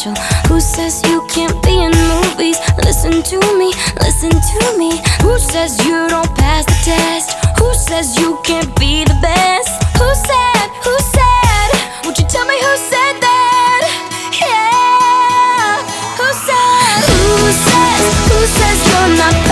special? Who says you can't be in movies? Listen to me, listen to me. Who says you don't pass the test? Who says you can't be the best? Who said, who said? Would you tell me who said that? Yeah. Who says you're not